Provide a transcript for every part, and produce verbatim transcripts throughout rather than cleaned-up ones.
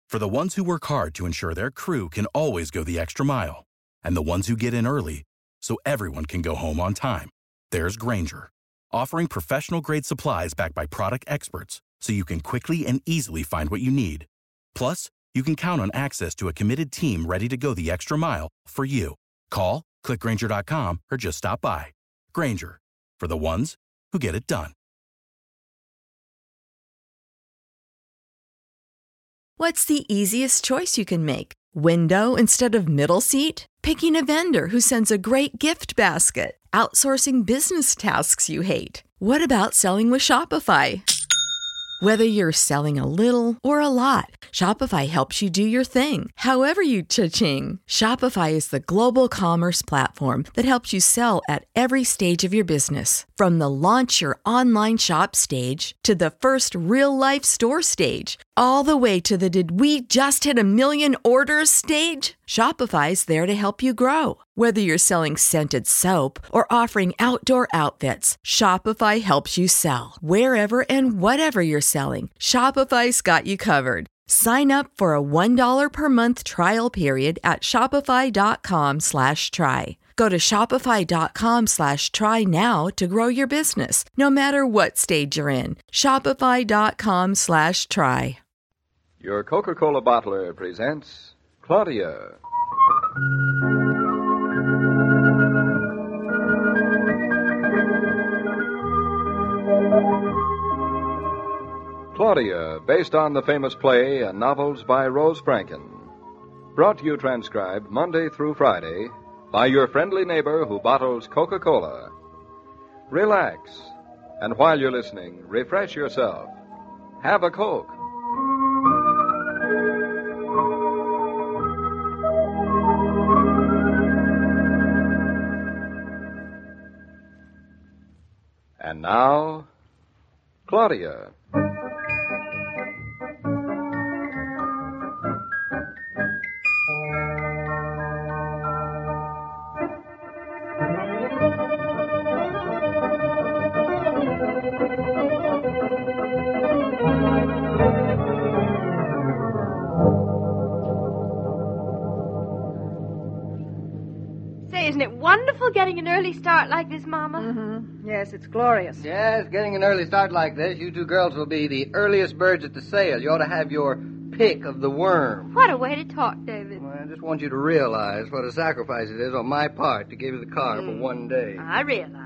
For the ones who work hard to ensure their crew can always go the extra mile, and the ones who get in early so everyone can go home on time, there's Grainger, offering professional-grade supplies backed by product experts so you can quickly and easily find what you need. Plus, you can count on access to a committed team ready to go the extra mile for you. Call, click Grainger dot com, or just stop by. Grainger, for the ones who get it done. What's the easiest choice you can make? Window instead of middle seat? Picking a vendor who sends a great gift basket? Outsourcing business tasks you hate? What about selling with Shopify? Whether you're selling a little or a lot, Shopify helps you do your thing, however you cha-ching. Shopify is the global commerce platform that helps you sell at every stage of your business. From the launch your online shop stage to the first real-life store stage, all the way to the did we just hit a million orders stage. Shopify's there to help you grow. Whether you're selling scented soap or offering outdoor outfits, Shopify helps you sell. Wherever and whatever you're selling, Shopify's got you covered. Sign up for a one dollar per month trial period at shopify.com slash try. Go to shopify.com slash try now to grow your business, no matter what stage you're in. Shopify.com slash try. Your Coca-Cola bottler presents Claudia. Claudia, based on the famous play and novels by Rose Franken. Brought to you transcribed Monday through Friday by your friendly neighbor who bottles Coca-Cola. Relax, and while you're listening, refresh yourself. Have a Coke. And now, Claudia. Isn't it wonderful getting an early start like this, Mama? Mm-hmm. Yes, it's glorious. Yes, getting an early start like this, you two girls will be the earliest birds at the sale. You ought to have your pick of the worm. What a way to talk, David. Well, I just want you to realize what a sacrifice it is on my part to give you the car mm. for one day. I realize.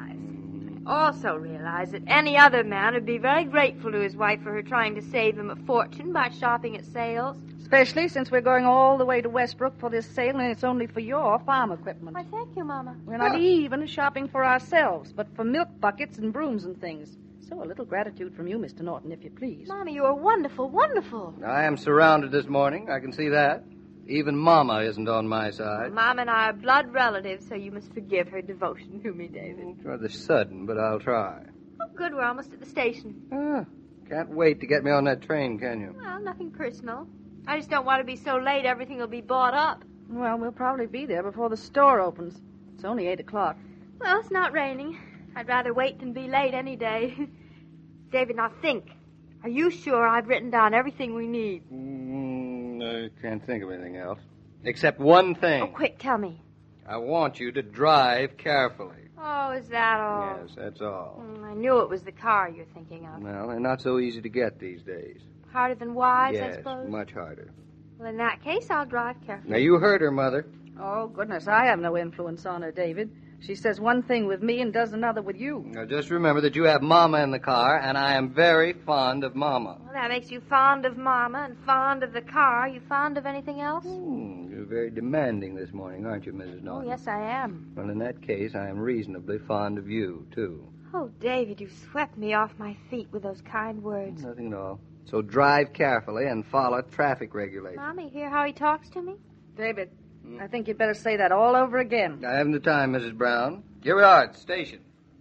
I also realize that any other man would be very grateful to his wife for her trying to save him a fortune by shopping at sales. Especially since we're going all the way to Westbrook for this sale, and it's only for your farm equipment. Why, thank you, Mama. We're not even shopping for ourselves, but for milk buckets and brooms and things. So a little gratitude from you, Mister Norton, if you please. Mommy, you are wonderful, wonderful. I am surrounded this morning. I can see that. Even Mama isn't on my side. Mama and I are blood relatives, so you must forgive her devotion to me, David. It's rather sudden, but I'll try. Oh, good. We're almost at the station. Ah, can't wait to get me on that train, can you? Well, nothing personal. I just don't want to be so late everything will be bought up. Well, we'll probably be there before the store opens. It's only eight o'clock. Well, it's not raining. I'd rather wait than be late any day. David, now think. Are you sure I've written down everything we need? Mm, I can't think of anything else. Except one thing. Oh, quick, tell me. I want you to drive carefully. Oh, is that all? Yes, that's all. Mm, I knew it was the car you're thinking of. Well, they're not so easy to get these days. Harder than wives, yes, I suppose? Yes, much harder. Well, in that case, I'll drive carefully. Now, you heard her, Mother. Oh, goodness, I have no influence on her, David. She says one thing with me and does another with you. Now, just remember that you have Mama in the car, and I am very fond of Mama. Well, that makes you fond of Mama and fond of the car. Are you fond of anything else? Hmm, you're very demanding this morning, aren't you, Missus Norton? Oh, yes, I am. Well, in that case, I am reasonably fond of you, too. Oh, David, you swept me off my feet with those kind words. Nothing at all. So drive carefully and follow traffic regulations. Mommy, hear how he talks to me? David, hmm? I think you'd better say that all over again. I haven't the time, Missus Brown. Here we are at the station.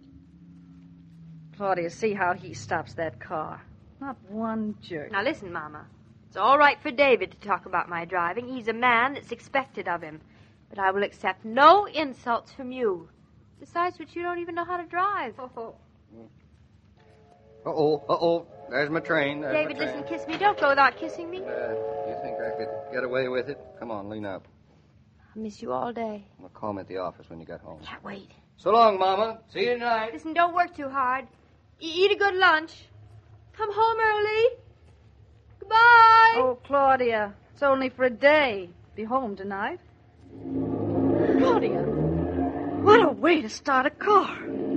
Claudia, see how he stops that car. Not one jerk. Now, listen, Mama. It's all right for David to talk about my driving. He's a man that's expected of him. But I will accept no insults from you. Besides which, you don't even know how to drive. Oh, Uh-oh, uh-oh. There's my train. There's David, my train. listen, kiss me. Don't go without kissing me. Uh, you think I could get away with it? Come on, lean up. I miss you all day. Well, call me at the office when you get home. Can't wait. So long, Mama. See you tonight. Listen, don't work too hard. E- eat a good lunch. Come home early. Goodbye. Oh, Claudia, it's only for a day. Be home tonight. Claudia, what a way to start a car.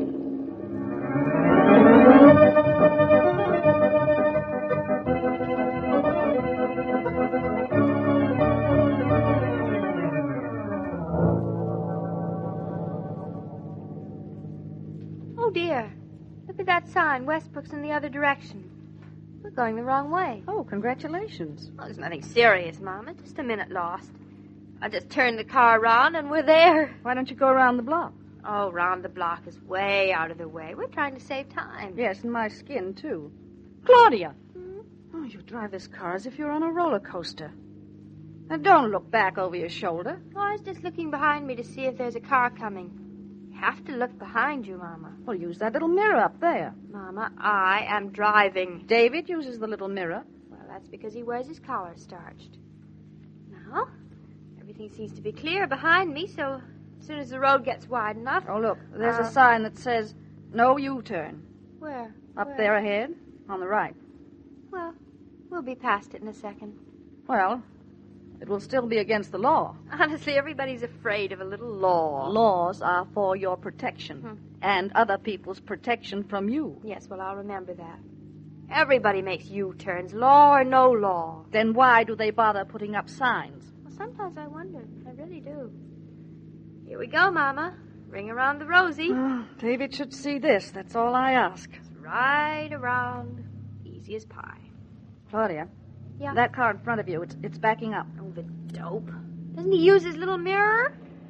Oh, dear. Look at that sign. Westbrook's in the other direction. We're going the wrong way. Oh, congratulations. Oh, there's nothing serious, Mama. Just a minute lost. I just turned the car around and we're there. Why don't you go around the block? Oh, round the block is way out of the way. We're trying to save time. Yes, and my skin, too. Claudia! Hmm? Oh, you drive this car as if you're on a roller coaster. Now, don't look back over your shoulder. Oh, I was just looking behind me to see if there's a car coming. You have to look behind you, Mama. Well, use that little mirror up there. Mama, I am driving. David uses the little mirror. Well, that's because he wears his collar starched. Now, everything seems to be clear behind me, so as soon as the road gets wide enough... Oh, look, there's uh, a sign that says, no U-turn. Where? Up Where? there ahead, on the right. Well, we'll be past it in a second. Well, it will still be against the law. Honestly, everybody's afraid of a little law. Laws are for your protection Hmm. and other people's protection from you. Yes, well, I'll remember that. Everybody makes U-turns, law or no law. Then why do they bother putting up signs? Well, sometimes I wonder. I really do. Here we go, Mama. Ring around the rosy. Oh, David should see this. That's all I ask. Right around. Easy as pie. Claudia, Yeah. that car in front of you, it's, it's backing up. Oh, the dope. Doesn't he use his little mirror?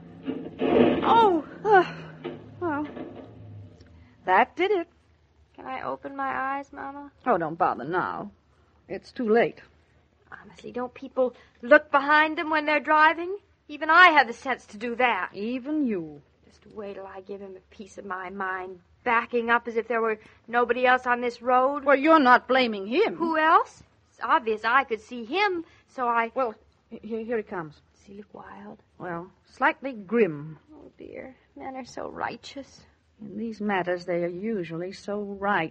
Oh! Uh, well, that did it. Can I open my eyes, Mama? Oh, don't bother now. It's too late. Honestly, don't people look behind them when they're driving? Even I have the sense to do that. Even you. Just wait till I give him a piece of my mind, backing up as if there were nobody else on this road. Well, you're not blaming him. Who else? It's obvious I could see him, so I... Well, here, here he comes. Does he look wild? Well, slightly grim. Oh, dear. Men are so righteous. In these matters, they are usually so right.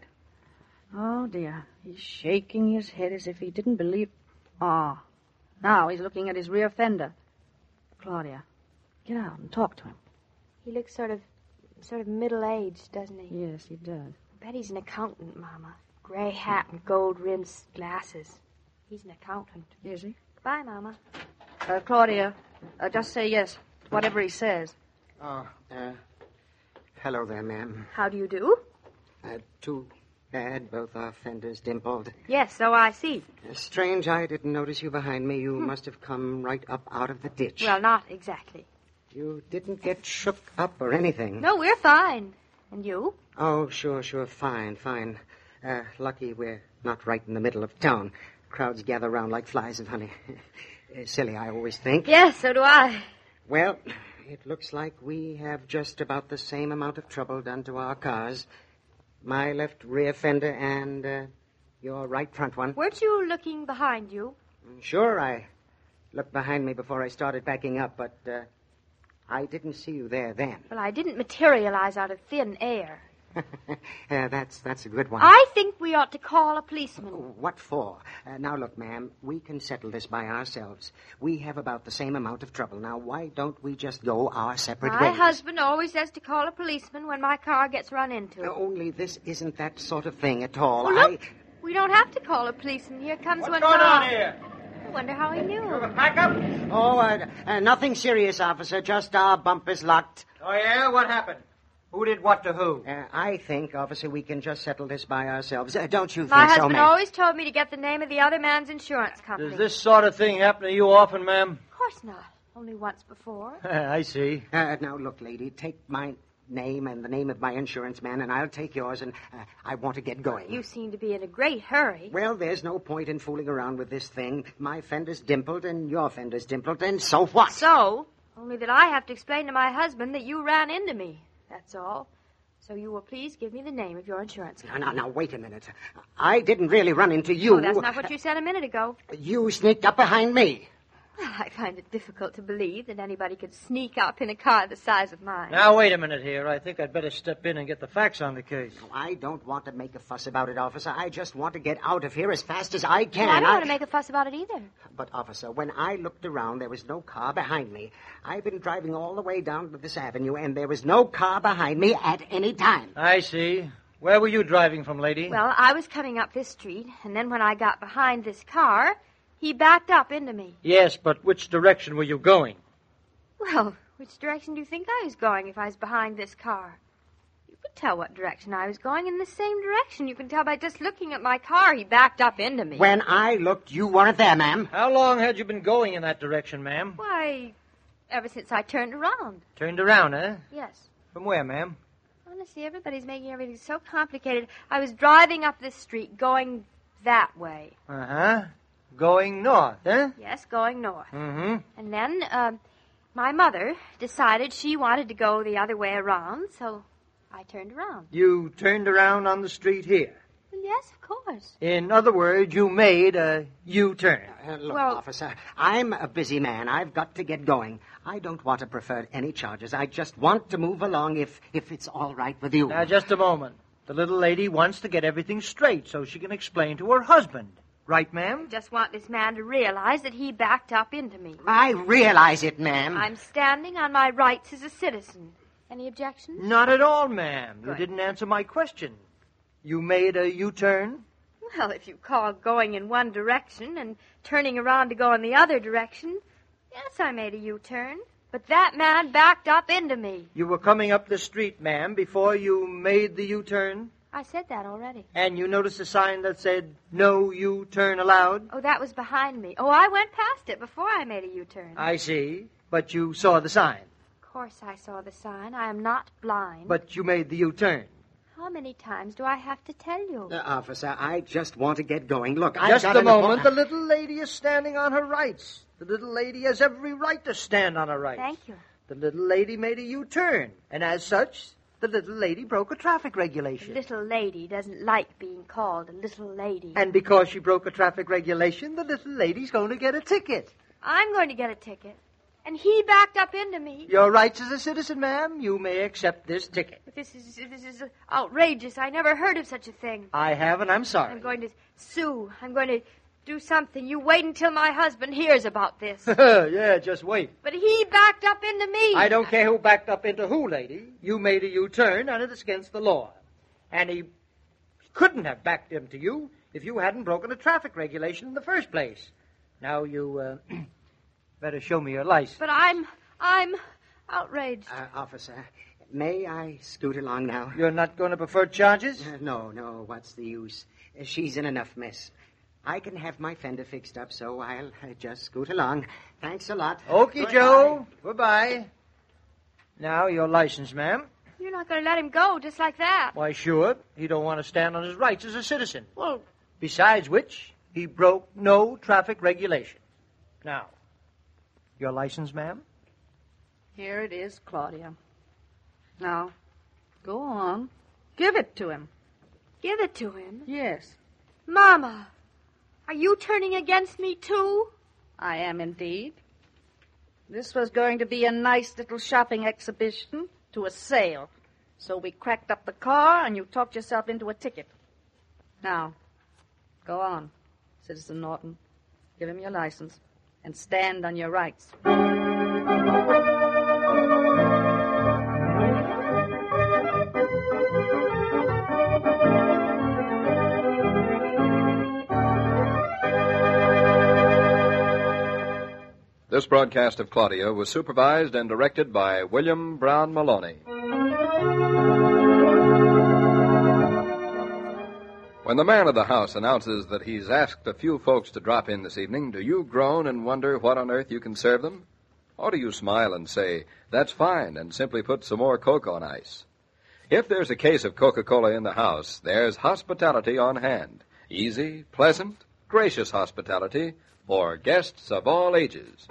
Oh, dear. He's shaking his head as if he didn't believe... Ah. Now he's looking at his rear fender. Claudia, get out and talk to him. He looks sort of, sort of middle-aged, doesn't he? Yes, he does. I bet he's an accountant, Mama. Gray hat and gold-rimmed glasses. He's an accountant. Is he? Goodbye, Mama. Uh, Claudia, uh, just say yes, whatever he says. Oh, uh, hello there, ma'am. How do you do? Uh, too bad both our fenders dimpled. Yes, so I see. Uh, strange I didn't notice you behind me. You must have come right up out of the ditch. Well, not exactly. You didn't get shook up or anything. No, we're fine. And you? Oh, sure, sure, fine, fine. Uh, lucky we're not right in the middle of town. Crowds gather round like flies in honey. uh, silly, I always think. Yes, so do I. Well, it looks like we have just about the same amount of trouble done to our cars. My left rear fender and uh, your right front one. Weren't you looking behind you? Sure, I looked behind me before I started backing up, but uh, I didn't see you there then. Well, I didn't materialize out of thin air. uh, that's that's a good one. I think we ought to call a policeman. What for? Uh, now, look, ma'am, we can settle this by ourselves. We have about the same amount of trouble. Now, why don't we just go our separate My ways? husband always says to call a policeman when my car gets run into. Uh, only this isn't that sort of thing at all. Oh, look. I... We don't have to call a policeman. Here comes What's one going now. on here? I wonder how he knew. You have a pack-up? Oh, uh, uh, nothing serious, officer. Just our bumpers locked. Oh, yeah? What happened? Who did what to who? Uh, I think, officer, we can just settle this by ourselves. Uh, don't you My think so, husband ma'am? always told me to get the name of the other man's insurance company. Does this sort of thing happen to you often, ma'am? Of course not. Only once before. I see. Uh, now, look, lady, take my name and the name of my insurance man, and I'll take yours, and uh, I want to get going. You seem to be in a great hurry. Well, there's no point in fooling around with this thing. My fender's dimpled, and your fender's dimpled, and so what? So, only that I have to explain to my husband that you ran into me. That's all. So you will please give me the name of your insurance Now, company. now, now, wait a minute. I didn't really run into you. Oh, that's not what you said a minute ago. You sneaked up behind me. Well, I find it difficult to believe that anybody could sneak up in a car the size of mine. Now, wait a minute here. I think I'd better step in and get the facts on the case. No, I don't want to make a fuss about it, officer. I just want to get out of here as fast as I can. Well, I don't want to make a fuss about it either. But, officer, when I looked around, there was no car behind me. I've been driving all the way down to this avenue, and there was no car behind me at any time. I see. Where were you driving from, lady? Well, I was coming up this street, and then when I got behind this car, he backed up into me. Yes, but which direction were you going? Well, which direction do you think I was going if I was behind this car? You could tell what direction I was going in the same direction. You can tell by just looking at my car. He backed up into me. When I looked, you weren't there, ma'am. How long had you been going in that direction, ma'am? Why, ever since I turned around. Turned around, eh? Yes. From where, ma'am? Honestly, everybody's making everything so complicated. I was driving up this street, going that way. Uh-huh. Going north, eh? Yes, going north. Mm-hmm. And then, um, my mother decided she wanted to go the other way around, so I turned around. You turned around on the street here. Well, yes, of course. In other words, you made a U-turn. Uh, look, Well- officer, I'm a busy man. I've got to get going. I don't want to prefer any charges. I just want to move along if, if it's all right with you. Now, just a moment. The little lady wants to get everything straight so she can explain to her husband. Right, ma'am? Just want this man to realize that he backed up into me. I realize it, ma'am. I'm standing on my rights as a citizen. Any objections? Not at all, ma'am. You Good. didn't answer my question. You made a U-turn? Well, if you call going in one direction and turning around to go in the other direction, yes, I made a U-turn. But that man backed up into me. You were coming up the street, ma'am, before you made the U-turn? I said that already. And you noticed a sign that said, no U-turn allowed? Oh, that was behind me. Oh, I went past it before I made a U-turn. I see. But you saw the sign. Of course I saw the sign. I am not blind. But you made the U-turn. How many times do I have to tell you? Uh, officer, I just want to get going. Look, I've Just got a an moment. appoint- The little lady is standing on her rights. The little lady has every right to stand on her rights. Thank you. The little lady made a U-turn. And as such, the little lady broke a traffic The regulation. little lady doesn't like being called a little lady. And because she broke a traffic regulation, the little lady's going to get a ticket. I'm going to get a ticket. And he backed up into me. Your rights as a citizen, ma'am, you may accept this ticket. But this is this is outrageous. I never heard of such a thing. I have, and I'm sorry. I'm going to sue. I'm going to do something. You wait until my husband hears about this. Yeah, just wait. But he backed up into me. I don't care who backed up into who, lady. You made a U-turn, and it's against the law. And he couldn't have backed into you if you hadn't broken a traffic regulation in the first place. Now, you uh, better show me your license. But I'm I'm outraged. Uh, officer, may I scoot along now? You're not going to prefer charges? Uh, no, no, what's the use? Uh, she's in enough mess. I can have my fender fixed up, so I'll uh, just scoot along. Thanks a lot. Okay, Goodbye. Joe. Goodbye. Now, your license, ma'am. You're not going to let him go just like that. Why, sure. He don't want to stand on his rights as a citizen. Well, Besides which, he broke no traffic regulation. Now, your license, ma'am? Here it is, Claudia. Now, go on. Give it to him. give it to him. Yes, Mama, are you turning against me too? I am indeed. This was going to be a nice little shopping exhibition to a sale. So we cracked up the car and you talked yourself into a ticket. Now, go on, Citizen Norton. Give him your license and stand on your rights. This broadcast of Claudia was supervised and directed by William Brown Maloney. When the man of the house announces that he's asked a few folks to drop in this evening, do you groan and wonder what on earth you can serve them? Or do you smile and say, that's fine, and simply put some more Coke on ice? If there's a case of Coca-Cola in the house, there's hospitality on hand. Easy, pleasant, gracious hospitality for guests of all ages.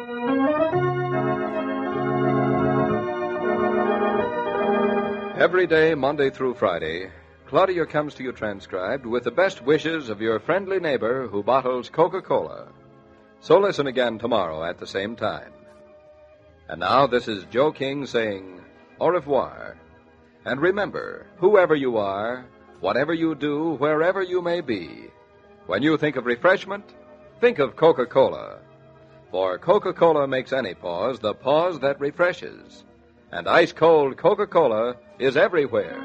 Every day, Monday through Friday, Claudia comes to you transcribed with the best wishes of your friendly neighbor who bottles Coca-Cola. So listen again tomorrow at the same time. And now, this is Joe King saying au revoir. And remember, whoever you are, whatever you do, wherever you may be, when you think of refreshment, think of Coca-Cola. For Coca-Cola makes any pause the pause that refreshes. And ice-cold Coca-Cola is everywhere.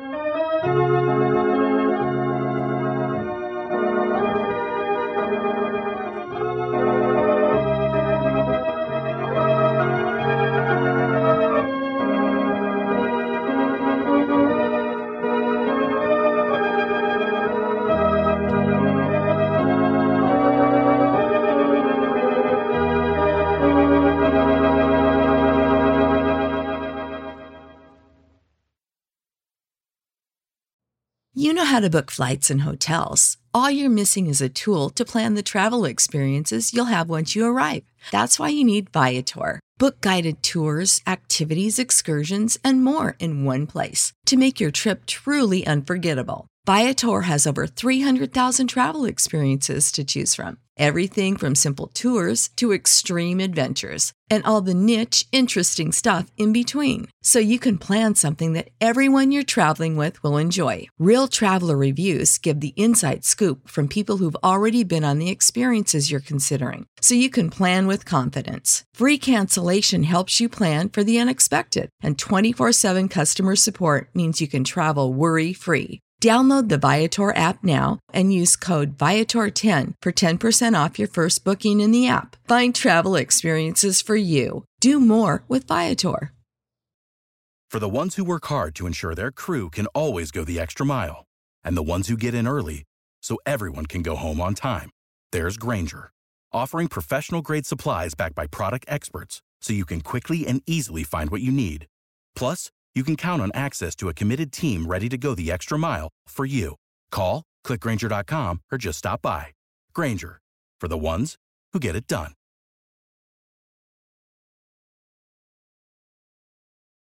You know how to book flights and hotels. All you're missing is a tool to plan the travel experiences you'll have once you arrive. That's why you need Viator. Book guided tours, activities, excursions, and more in one place to make your trip truly unforgettable. Viator has over three hundred thousand travel experiences to choose from. Everything from simple tours to extreme adventures and all the niche, interesting stuff in between. So you can plan something that everyone you're traveling with will enjoy. Real traveler reviews give the inside scoop from people who've already been on the experiences you're considering. So you can plan with confidence. Free cancellation helps you plan for the unexpected. And twenty-four seven customer support means you can travel worry-free. Download the Viator app now and use code Viator ten for ten percent off your first booking in the app. Find travel experiences for you. Do more with Viator. For the ones who work hard to ensure their crew can always go the extra mile, and the ones who get in early so everyone can go home on time, there's Grainger, offering professional-grade supplies backed by product experts so you can quickly and easily find what you need. Plus, you can count on access to a committed team ready to go the extra mile for you. Call, click Grainger dot com, or just stop by. Grainger, for the ones who get it done.